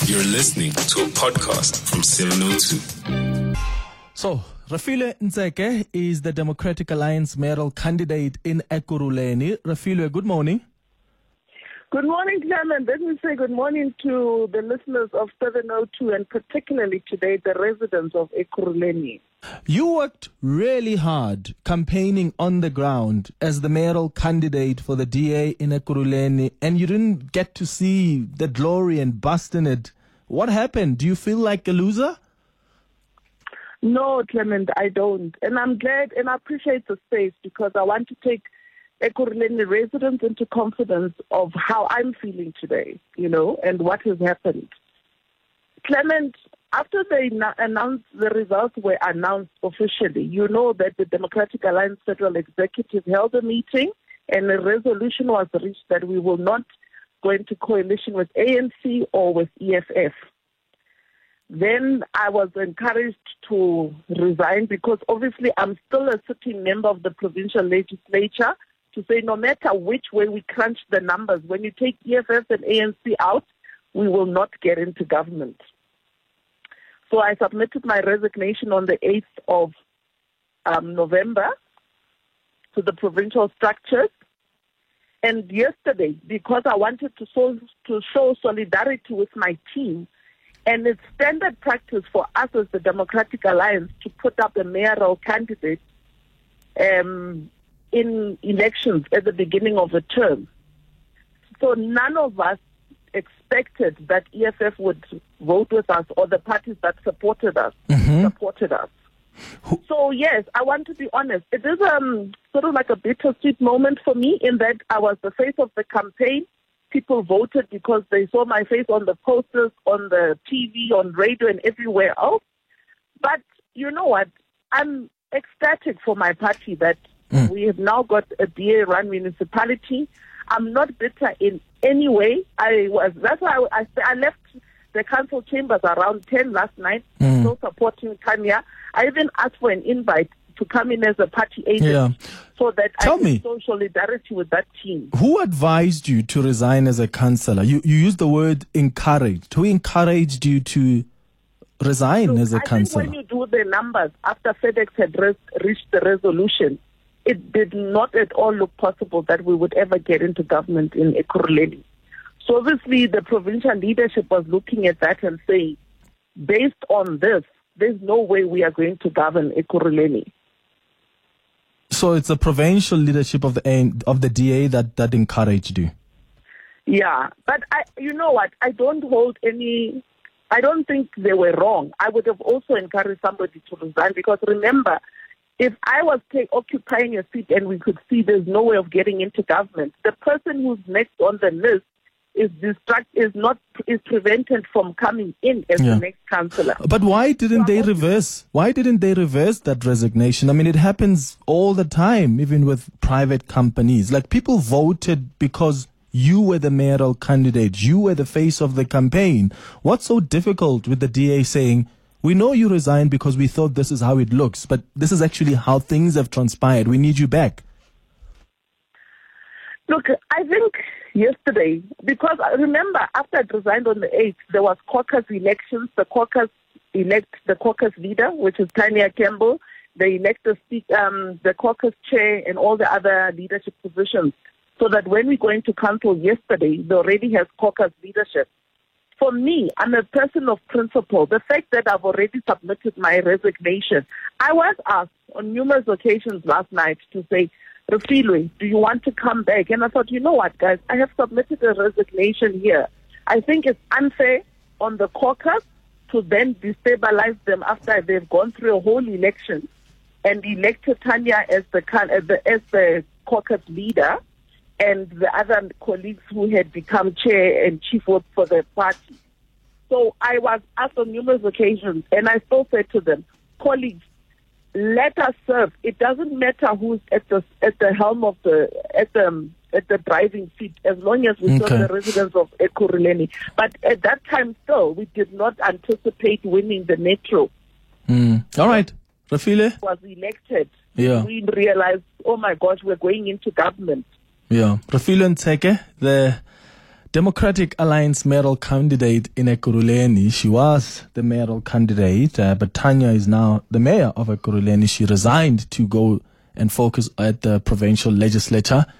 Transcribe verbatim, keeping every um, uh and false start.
You're listening to a podcast from seven oh two. So, Refilwe Ntseke is the Democratic Alliance mayoral candidate in Ekurhuleni. Refilwe, good morning. Good morning, Clement. Let me say good morning to the listeners of seven oh two and particularly today the residents of Ekurhuleni. You worked really hard campaigning on the ground as the mayoral candidate for the D A in Ekurhuleni, and you didn't get to see the glory and bust in it. What happened? Do you feel like a loser? No, Clement, I don't. And I'm glad and I appreciate the space because I want to take Ekurhuleni residents into confidence of how I'm feeling today, you know, and what has happened. Clement, after they na- announced, the results were announced officially, you know that the Democratic Alliance Federal Executive held a meeting and a resolution was reached that we will not go into coalition with A N C or with E F F. Then I was encouraged to resign because obviously I'm still a sitting member of the provincial legislature to say no matter which way we crunch the numbers, when you take E F F and A N C out, we will not get into government. So I submitted my resignation on the eighth of um, November to the provincial structures. And yesterday, because I wanted to, so, to show solidarity with my team, and it's standard practice for us as the Democratic Alliance to put up a mayoral candidate um, in elections at the beginning of a term. So none of us expected that E F F would vote with us or the parties that supported us mm-hmm. supported us. So yes, I want to be honest. It is um, sort of like a bittersweet moment for me in that I was the face of the campaign. People voted because they saw my face on the posters, on the T V, on radio and everywhere else. But you know what? I'm ecstatic for my party that mm. we have now got a D A-run municipality. I'm not bitter in any way. I was that's why I, I, I left the council chambers around ten last night, mm. still supporting Tanya. I even asked for an invite to come in as a party agent yeah. so that Tell I can me, show solidarity with that team. Who advised you to resign as a councillor? You you used the word encouraged. Who encouraged you to resign Look, as a I councillor? think when you do the numbers, after FedEx had res- reached the resolution, it did not at all look possible that we would ever get into government in Ekurhuleni. So obviously the provincial leadership was looking at that and saying, based on this, there's no way we are going to govern Ekurhuleni. So it's the provincial leadership of the of the D A that, that encouraged you? Yeah, but I, you know what? I don't hold any, I don't think they were wrong. I would have also encouraged somebody to resign because remember, if I was take, occupying a seat and we could see there's no way of getting into government, the person who's next on the list is distract is not is prevented from coming in as yeah. the next councillor. But why didn't they reverse? Why didn't they reverse that resignation? I mean, it happens all the time, even with private companies. Like people voted because you were the mayoral candidate, you were the face of the campaign. What's so difficult with the D A saying, we know you resigned because we thought this is how it looks, but this is actually how things have transpired. We need you back. Look, I think yesterday, because I remember after I resigned on the eighth, there was caucus elections. The caucus elect the caucus leader, which is Tanya Campbell. They elect the, um, the caucus chair and all the other leadership positions. So that when we go into council yesterday, they already has caucus leadership. For me, I'm a person of principle. The fact that I've already submitted my resignation, I was asked on numerous occasions last night to say, Refilwe, do you want to come back? And I thought, you know what, guys, I have submitted a resignation here. I think it's unfair on the caucus to then destabilize them after they've gone through a whole election and elected Tanya as the as the, as the caucus leader and the other colleagues who had become chair and chief whip for the party. So I was asked on numerous occasions, and I still said to them, colleagues, let us serve. It doesn't matter who's at the at the helm of the at the at the driving seat, as long as we okay. serve the residents of Ekurhuleni. But at that time, still, we did not anticipate winning the metro. Mm. All right, Refilwe was elected. Yeah, we realized, oh my gosh, we're going into government. Yeah, Refilwe Ntseke, the Democratic Alliance mayoral candidate in Ekurhuleni. She was the mayoral candidate, uh, but Tanya is now the mayor of Ekurhuleni. She resigned to go and focus at the provincial legislature.